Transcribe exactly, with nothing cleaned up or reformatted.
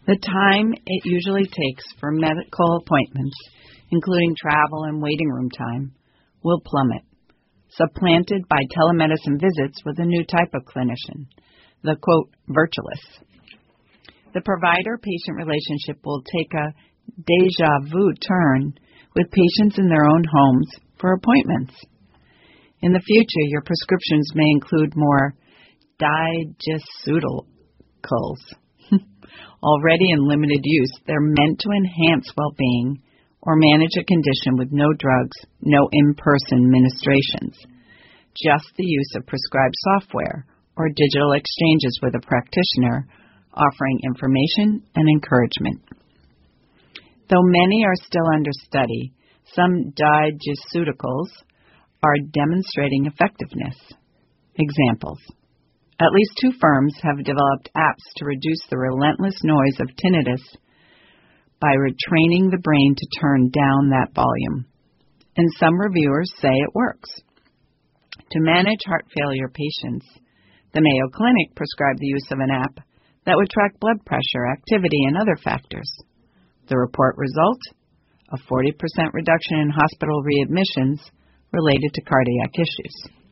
The time it usually takes for medical appointments, including travel and waiting room time, will plummet, supplanted by telemedicine visits with a new type of clinician, the, quote, virtualist. The provider-patient relationship will take a déjà vu turn with patients in their own homes for appointments. In the future, your prescriptions may include more digiceuticals. Already in limited use, they're meant to enhance well-being or manage a condition with no drugs, no in-person ministrations, just the use of prescribed software or digital exchanges with a practitioner offering information and encouragement. Though many are still under study, some digiceuticals are demonstrating effectiveness. Examples. At least two firms have developed apps to reduce the relentless noise of tinnitus by retraining the brain to turn down that volume. And some reviewers say it works. To manage heart failure patients, the Mayo Clinic prescribed the use of an app that would track blood pressure, activity, and other factors. The report result? A forty percent reduction in hospital readmissions related to cardiac issues.